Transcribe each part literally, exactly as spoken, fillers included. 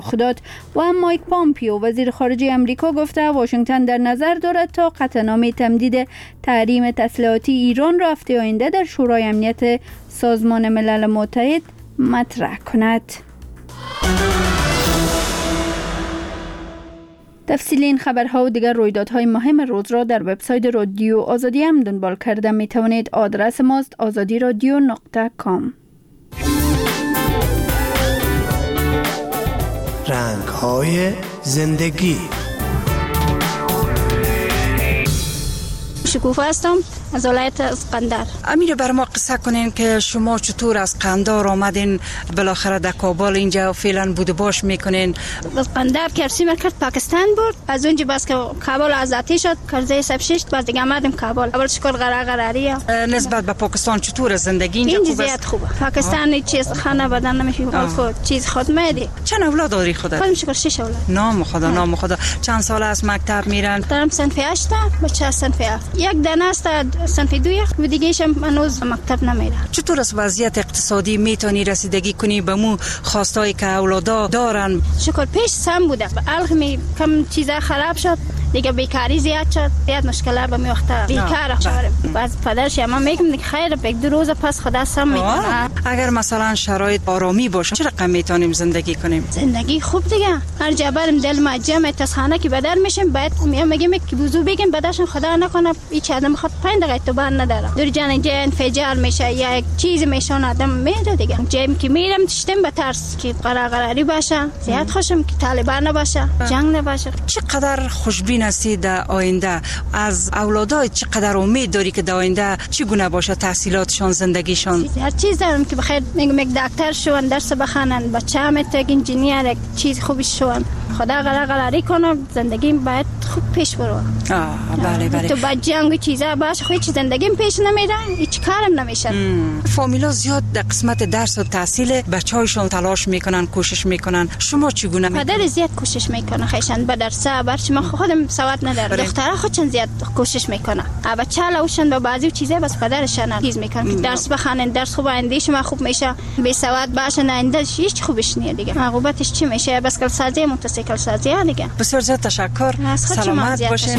داد و مایک پامپیو وزیر خارجه امریکا گفته واشنگتن در نظر دارد تا قطعنامه تمدید تحریم تسلیحاتی ایران را هفته آینده در شورای امنیت سازمان ملل متحد مطرح کند. تفصیل این خبرها و دیگر رویدادهای مهم روز را در وبسایت رادیو آزادی هم دنبال کرده می توانید. آدرس ماست آزادی رادیو نقطه کام. رنگ‌های زندگی. شکوفه هستم از ولایت از قندار. امیر بر ما قصه کنین که شما چطور از قندار آمدین بالاخره در کابل اینجا فعلا بود باش میکنین؟ از قندار کرسی مرکز پاکستان بود، از اونجا بس که کابل آزادی شد کرزه سب شش باز دیگه آمدیم کابل. اول شکر قرار قراریه. نسبت به پاکستان چطور زندگی اینجا خوب است؟ زیاد خوبه. پاکستان هیچ چیز خانه بدن نمیشه خود چیز خود میدی. چند اولاد داری خودت؟ خودم شکر شش اولاد. نام خدا نام خدا. چند سال از مکتب میرن؟ دارم صنف هشت بچه صنف هفت. یک دانه است صنف دو و دیگه‌ش هنوز مکتب نمیره. چطور از وضعیت اقتصادی میتونی رسیدگی کنی به مو خواستایی که اولادا دارن؟ شکر پیش سم بوده الگمی کم چیزا خراب شد دیگه بیکاری زیاد شد، زیاد مشکلات به میوخته بیکار شدیم. بعد پدرش ما میگم که خیر یک دو روز پس خدا سم میکنه. اگر مثلا شرایط آرامی باشه چه رقم میتونیم زندگی کنیم؟ زندگی خوب دیگه هر جا بریم دل ما جمع تصحانه که بدر میشیم بعد میگم که وضو بگیم بعدش خدا نکنه هیچ آدم خود پنج دقیقه تو بر نداره دور جان اینجا انفجار میشه یا یک چیز میشون آدم میره دیگه. جیم که میرم تشتم به ترس که قرار قراری باشه، زیاد خوشم که طالبان نباشه، جنگ نباشه. چقدر خوشبین هستی در آینده؟ از اولادای چقدر امید داری که در آینده چگونه باشه تحصیلاتشون، زندگیشون؟ هر چیز دارم که بخیر میگم یک دکتر شون، درس بخونن، بچه‌ام یک انجینیر، یک چیز خوبی شون. خدا قرار قراری کنه زندگیم باید خوب پیش بره. آه بله بله. تو با جنگ و چیزا باشه خودی زندگیم پیش نمیره، هیچ کارم نمیشه. فامیلا زیاد در قسمت درس و تحصیل بچه‌هاشون تلاش میکنن، کوشش میکنن. شما چگونه میکنید؟ پدر زیاد کوشش میکنه خیشان به درس برش ما خودم سواد ندارم. دخترها خودشون زیاد کوشش میکنه. بچه‌ها لوشن با بعضی چیزا بس پدرشون چیز میکنه. درس بخونن، درس خوب آینده شما خوب میشه. بی سواد باشن آینده هیچ خوبش نیه دیگه. عاقبتش چی میشه؟ بس کل سازی موتورسیکل سازی دیگه. بسیار زیاد تشکر. سلامت باشین.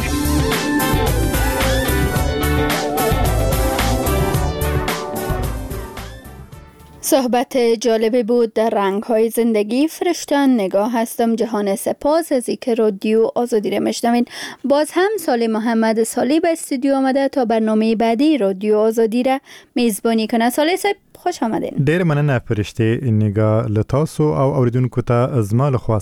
صحبت جالبی بود در رنگ‌های زندگی. فرشتن نگاه هستم. جهان سپاس از اینکه رادیو آزادی را میشنوین. باز هم سالی محمد سالی به استودیو آمده تا برنامه بعدی رادیو آزادی را میزبانی کنه. سالی صاحب خوش آمدین. ډیر مننه فرشته نگاه لتاسو او اوریدونکو ته زما له خوا